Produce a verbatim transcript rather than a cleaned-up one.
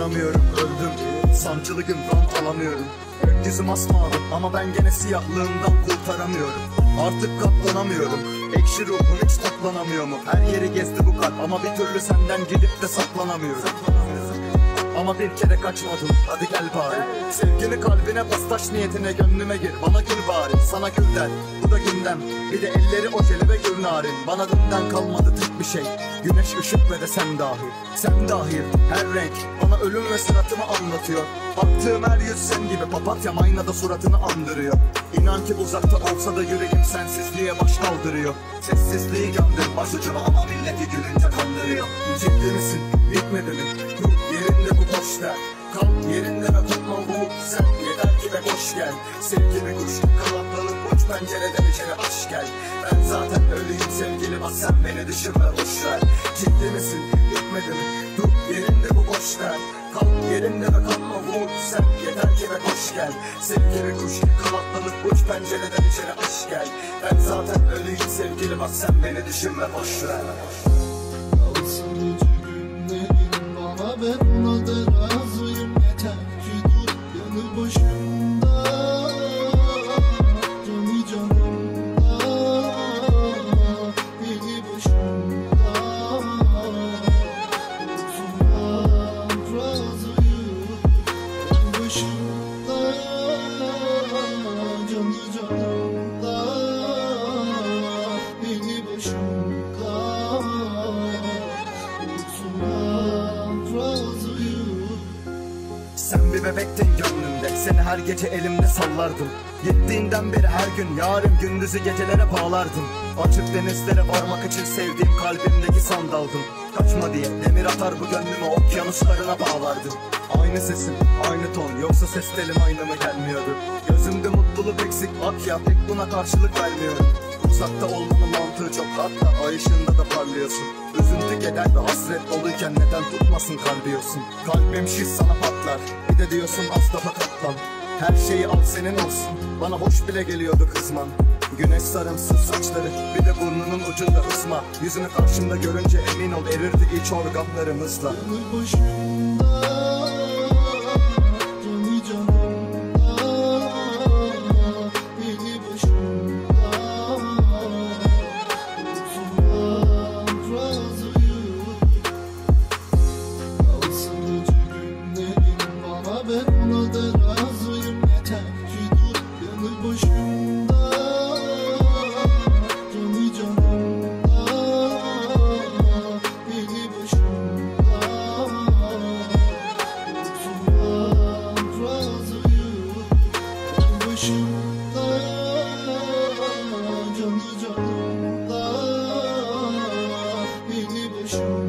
katlanamıyorum. Öldüm, sancılı gün rant alamıyorum. Gökyüzü masmavi ama ben gene siyahlığımdan kurtaramıyorum. Artık katlanamıyorum. Ekşi ruhun hiç toplanamıyor mu? Her yeri gezdi bu kalp ama bir türlü senden gidip de saklanamıyorum. Ama bir kere kaçmadım, hadi gel bari. Sevgini kalbine pastaş niyetine gönlüme gir. Bana gül bari, sana gül der. Bu da gündem, bir de elleri ojeli ve gül narin. Bana dünden kalmadı tek bir şey, güneş, ışık ve de sen dahil. Sen dahil, her renk bana ölüm ve sıratımı anlatıyor. Baktığım her yüz sen gibi, papatyam aynada suratını andırıyor. İnan ki uzakta olsa da yüreğim sensizliğe baş kaldırıyor. Sessizliği gömdüm başucuma ama milleti gülünce kandırıyor. Ciddi misin, bitmedi mi? Yok yerinde bu boş der. Kal yerinde ve tutma bu sen. Yeter ki ve koş gel. Sevgili kuş kanatlanıp uç pencereden içeri aç gel. Ben zaten ölüyüm sevgili bak sen beni düşünme boş ver. Ciddi misin, bitmedi mi? Dur yerinde bu boş der. Kal yerinde ve kalma vur sen. Yeter ki ve koş gel. Sevgili kuş kanatlanıp uç pencereden içeri aç gel. Ben zaten ölüyüm sevgili bak sen beni düşünme boş ver. Yalsınıcı günlerin bana ben ona da razıyım. Yeter ki dur yanı başımda. Canı canımda, beni başımda. Olsunlar razıyım yanı başımda. Canı canımda, beni başımda. Sen bir bebektin gönlümde, seni her gece elimde sallardım. Gittiğinden beri her gün yarım gündüzü gecelere bağlardım. Açık denizlere varmak için sevdiğim kalbimdeki sandaldım. Kaçma diye demir atar bu gönlümü okyanuslarına bağlardım. Aynı sesim, aynı ton, yoksa ses telim aynı mı gelmiyordu? Gözümde mutluluk eksik bak ya, pek buna karşılık vermiyorum. Uzakta olmanın mantığı çok, hatta ay ışığında da parlıyorsun. Üzüntü keder ve hasret doluyken neden tutmasın kalbiyorsun? Kalbim şiş sana patlar, bir de diyorsun az daha katlan. Her şeyi al senin olsun, bana hoş bile geliyordu kızman. Güneş sarımsın saçları, bir de burnunun ucunda ısma. Yüzünü karşımda görünce emin ol erirdi iç organlarımızla. Yanı başımda, canı canımda, beni başımda. Olsunlar razıyım. Yalsınıcı günlerin bana ben ona da razıyım. Yeter ki dur yanı başımda. Canı canımda, beni başımda. Olsunlar razıyım yanı başımda. Canı canımda, beni başımda.